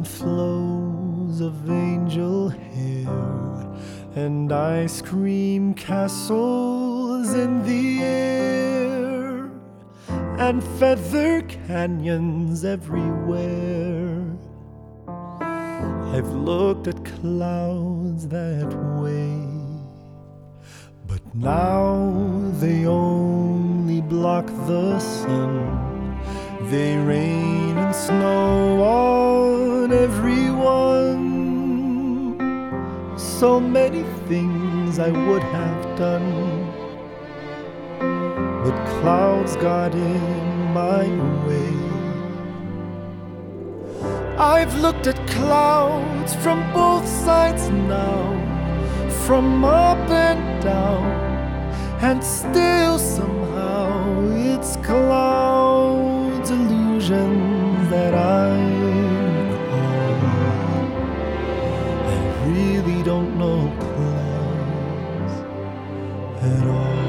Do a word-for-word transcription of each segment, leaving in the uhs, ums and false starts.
constant flows of angel hair and ice cream castles in the air and feather canyons everywhere. I've looked at clouds that way, but now they only block the sun. They rain and snow on everyone. So many things I would have done, but clouds got in my way. I've looked at clouds from both sides now, from up and down, and still somehow it's clouds, illusions that I recall. I really don't know clouds at all.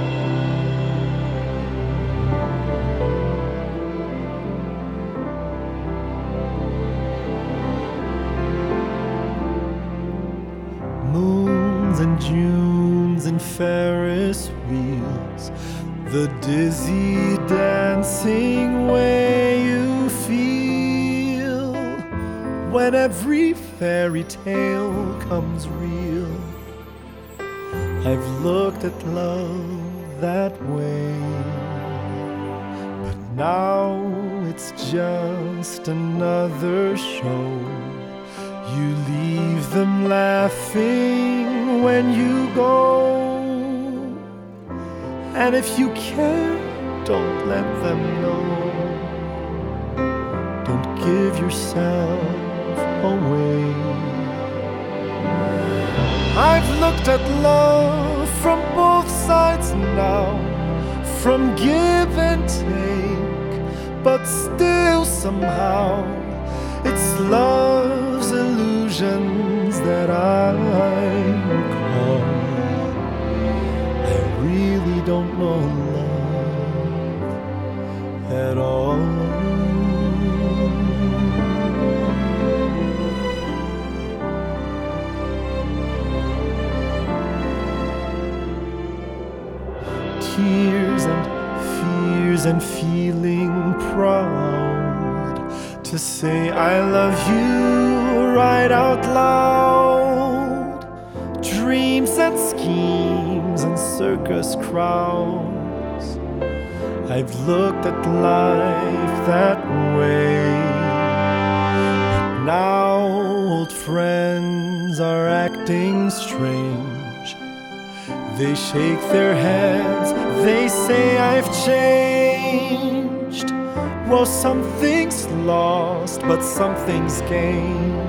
Moons and Junes and Ferris wheels, the dizzy dancing way you feel when every fairy tale comes real. I've looked at love that way, but now it's just another show. You leave them laughing when you go, and if you care, don't let them know. Don't give yourself away. I've looked at love from both sides now, from give and take, but still somehow it's love's illusions that I recall. I really don't know love at all. Tears and fears and feeling proud to say I love you right out loud. Dreams and schemes and circus crowds, I've looked at life that way. But now old friends are acting strange. They shake their heads, they say I've changed. Well, something's lost, but something's gained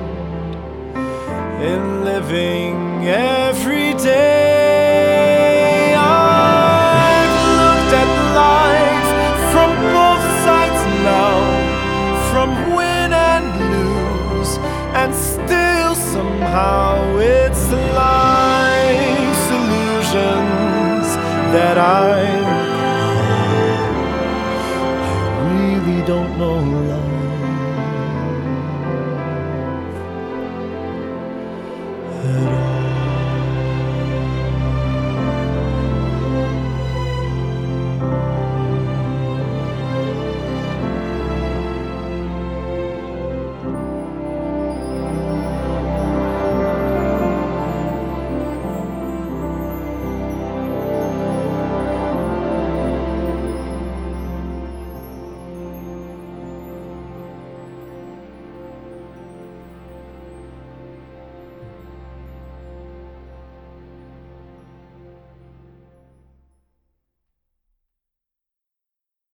in living every day. I've looked at life from both sides now, from win and lose, and still somehow it's life's illusions that I don't know love.